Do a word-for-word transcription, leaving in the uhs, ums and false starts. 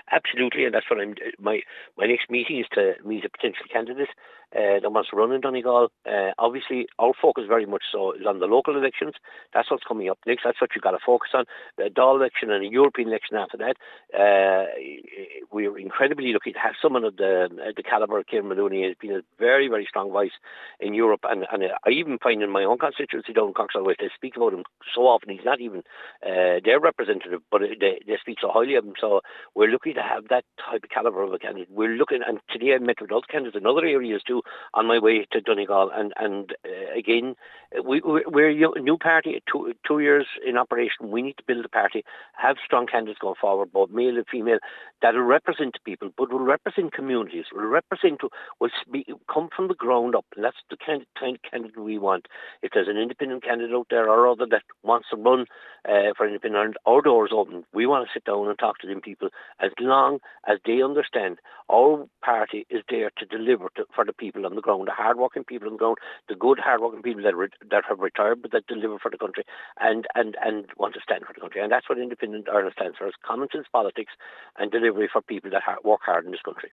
Absolutely, and that's what I'm. My my next meeting is to meet a potential candidate uh, that wants to run in Donegal. Uh, obviously, our focus very much so is on the local elections. That's what's coming up next. That's what you've got to focus on. The Dáil election and a European election after that. Uh, we're incredibly lucky to have someone of the the calibre of Kieran Maloney. Has been a very very strong voice in Europe, and, and I even find in my own constituency down in Coxall, they speak about him so often. He's not even uh, their representative, but they, they speak so highly of him. So we're lucky to have that type of calibre of a candidate. We're looking, and today I met with other candidates in other areas too on my way to Donegal. And and uh, again, we, we're a new party, two, two years in operation. We need to build a party, have strong candidates going forward, both male and female, that will represent people, but will represent communities, will represent, will be, come from the ground up. And that's the kind of, kind of candidate we want. If there's an independent candidate out there or other that wants to run uh, for independent, our doors open. We want to sit down and talk to them people, as long as they understand our party is there to deliver to, for the people on the ground, the hard-working people on the ground, the good hard-working people that re- that have retired but that deliver for the country and, and, and want to stand for the country. And that's what Independent Ireland stands for, is common sense politics and delivery for people that ha- work hard in this country.